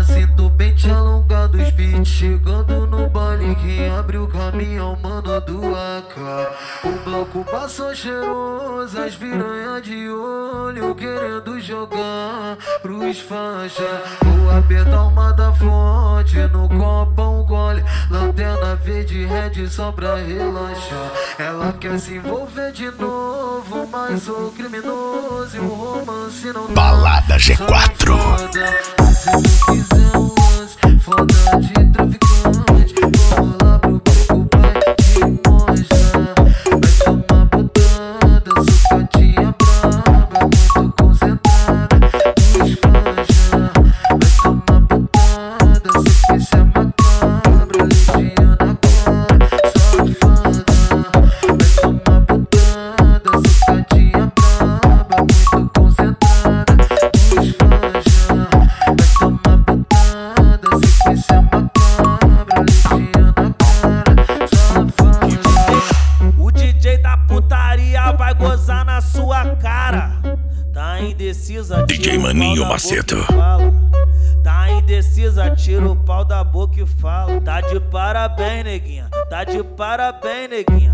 sinto pente alongado, os beats chegando no baile. Quem abre o caminho é o mano do AK. O bloco passou cheiroso, as piranha de olho querendo jogar pros faixa. Vou apertar uma da fonte, no copo um gole, lanterna verde red só pra relaxar. Ela quer se envolver de novo, mas sou criminoso e o romance não dá. Balada G4. Se tu quiser um lance, foda de traficante, vamos lá pro beco, vai te mostrar. Vai tomar botada, sucadinha braba, muito concentrada, nos fanja. Vai tomar botada, sequência macabra, legiana clara, safada. Vai tomar botada, sucadinha braba, muito concentrada, nos fanja. Vai tomar botada, sequência macabra, legiana clara, safada. O DJ da putaria vai gozar na sua cara. Tá indecisa, DJ Maninho Macedo. Tá indecisa, tira o pau da boca e fala. Tá de parabéns, neguinha. Tá de parabéns, neguinha.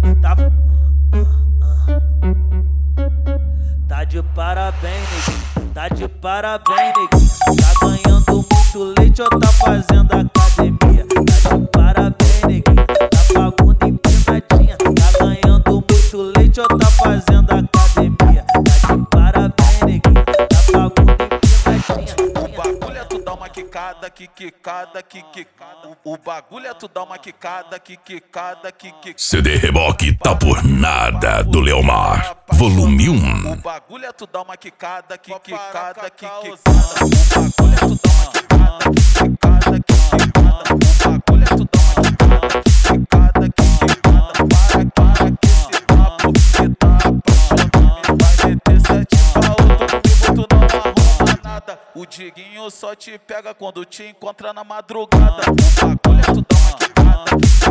Tá de parabéns, neguinha. Tá de parabéns, neguinha. Tá ganhando muito leite ou tá fazendo academia? Tá de parabéns, neguinha. Tá pagando empinadinha. Tá ganhando muito leite ou tá fazendo academia? Tá de parabéns, neguinha. Tá pagando empinadinha. O bagulho é tu dar uma quicada, quicada. O bagulho é tu dar uma quicada, quicada. CD Reboque tá por nada do Leomar. Volume 1. O bagulho é tu dar uma quicada, quicada. O bagulho é tu dar uma quicada, quicada. O bagulho é tu dar uma quicada, quicada. Para que esse papo que tá apaixonado. Vai meter 7 pau, tu não arruma nada. O Diguinho só te pega quando te encontra na madrugada. O bagulho é tu dar uma quicada.